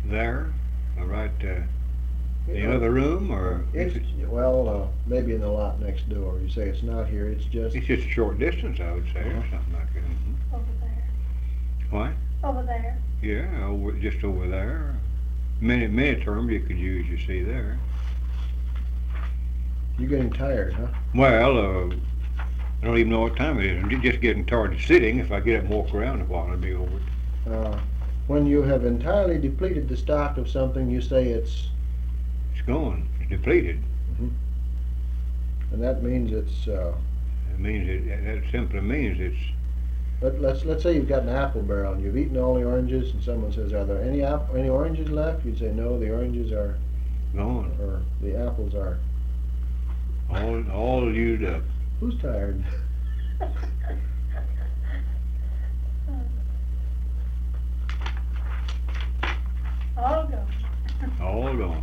There, right, the other room, or Well, maybe in the lot next door. You say it's not here. It's just. it's just a short distance, I would say, or something like that. Over there. What? Over there. Yeah, just over there. Many terms you could use. You see there. You're getting tired, huh? Well, I don't even know what time it is. I'm just getting tired of sitting. If I get up and walk around a while, I'll be over it. When you have entirely depleted the stock of something, you say it's. It's gone. It's depleted. And that means it's. It means that simply means it's. Let's say you've got an apple barrel and you've eaten all the oranges, and someone says, "Are there any oranges left?" You'd say, "No, the oranges are gone, or the apples are all used up." Who's tired? All gone. All gone.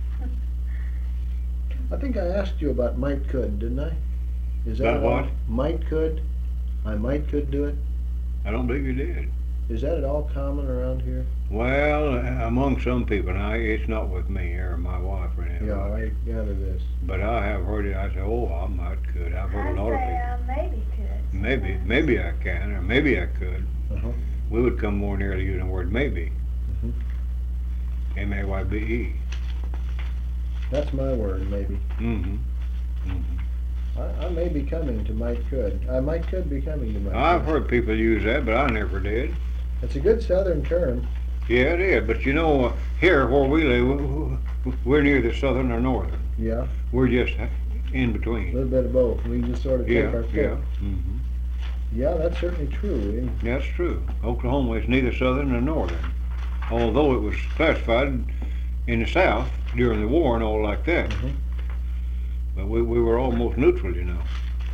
I think I asked you about might could, didn't I? Is that about what? Might could? I might could do it. I don't believe you did. Is that at all common around here? Well, among some people. Now, it's not with me or my wife or anything. Yeah, I gather this. But I have heard it. I say, "Oh, I might could." I've heard a lot of people. I maybe could. Maybe I can, or maybe I could. We would come more near to using the word maybe. M-A-Y-B-E. That's my word, maybe. I may be coming to might could. I might could be coming to might could. I've heard people use that, but I never did. It's a good southern term. Yeah, it is. But you know, here where we live, we're near the southern or northern. Yeah. We're just in between. A little bit of both. We just sort of take our pick. Yeah. Yeah, that's certainly true. That's true. Oklahoma is neither southern nor northern. Although it was classified in the South during the war and all like that. But we were almost neutral, you know.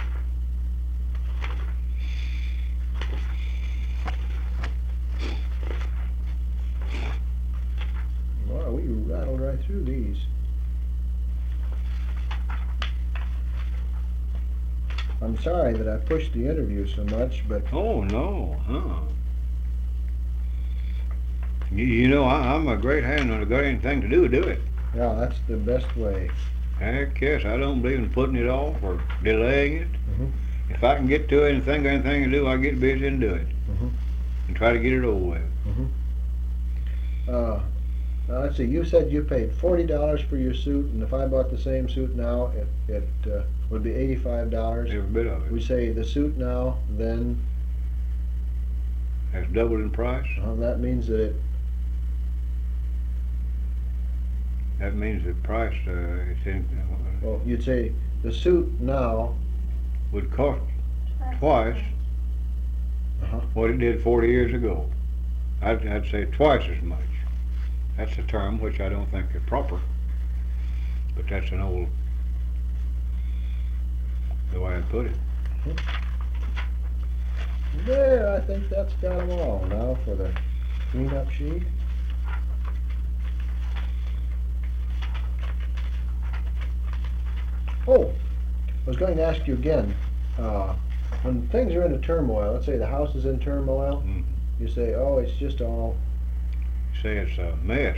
Wow, we rattled right through these. I'm sorry that I pushed the interview so much, but... Oh, no, You know, I'm a great hand when I got anything to do it. Yeah, that's the best way. Heck yes, I don't believe in putting it off or delaying it. If I can get to it and think of anything to do, I get busy and do it. And try to get it over with. Now, let's see, you said you paid $40 for your suit, and if I bought the same suit now, it would be $85. Every bit of it. We say the suit now, then... Has doubled in price? That means that That means the price is in... well, you'd say the suit now... would cost twice what it did 40 years ago. I'd say twice as much. That's a term which I don't think is proper, but that's an old, the way I put it. There, I think that's got them all. Now for the cleanup sheet. Oh, I was going to ask you again. When things are in a turmoil, let's say the house is in turmoil, you say, "Oh, it's just all." You say it's a mess.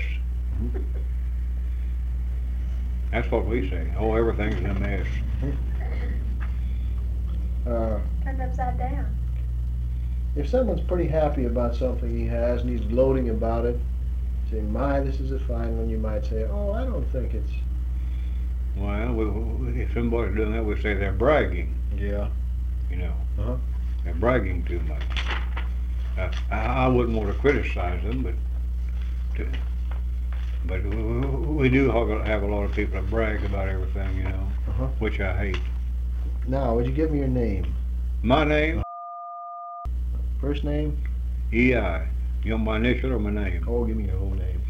That's what we say. Oh, everything's in a mess. Turned upside down. If someone's pretty happy about something he has and he's gloating about it, say, "My, this is a fine one," you might say, "Oh, I don't think it's." Well, if somebody's doing that, we say they're bragging. Yeah. You know. They're bragging too much. I wouldn't want to criticize them, but we do have a lot of people that brag about everything, you know, which I hate. Now, would you give me your name? My name? First name? E.I. You want my initial or my name? Oh, give me your whole name.